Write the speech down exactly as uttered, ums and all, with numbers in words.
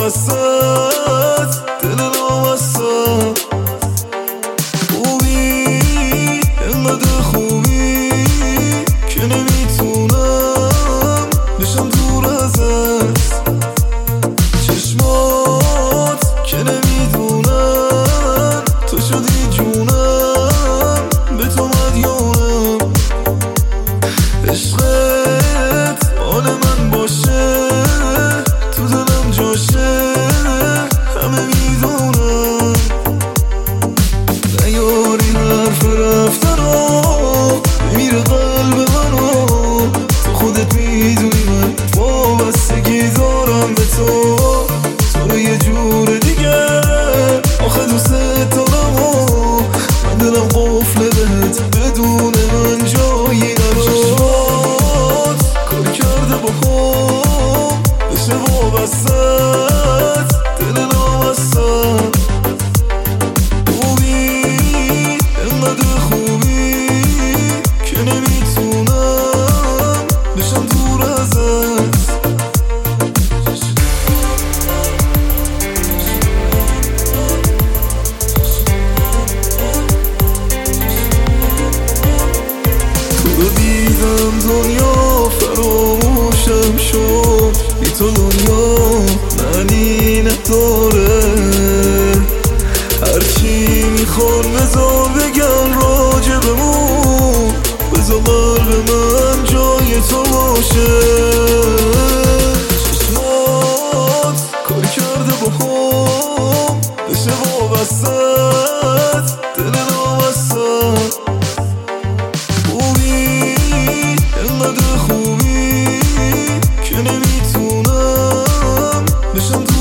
وسط دل نامستم. خوبی انقدر خوبی که نمیتونم بشم دور ازت. چشمات که نمیدونن تو شدی جونم، به تو مدیونم. عشقت مال من باشه، تو دلم جاشه، همه میدونم. نیاری حرف رفتن رو، میره قلب منو. تو خودت میدونی من وابستگی دارم به تو. تو رو یه جور دیگه آخه دوست دارم و من دلم قفله بهت، بدون من جایی نرو. چشمات کاری کرده با خود بشه وابستت دل نامستم. خوبی انقدر خوبی که نمیتونم بشم دور ازت. تو رو دیدم دنیا فراموشم شد، بی تو دنیا معنی نداره. هرچی میخوان بذار بگن راجبمون، بذار قلب من جای تو باشه. چشمات کاری کرده با هم بشه وابستت دل نامستم. خوبی انقدر خوبی که نمیتونم بشم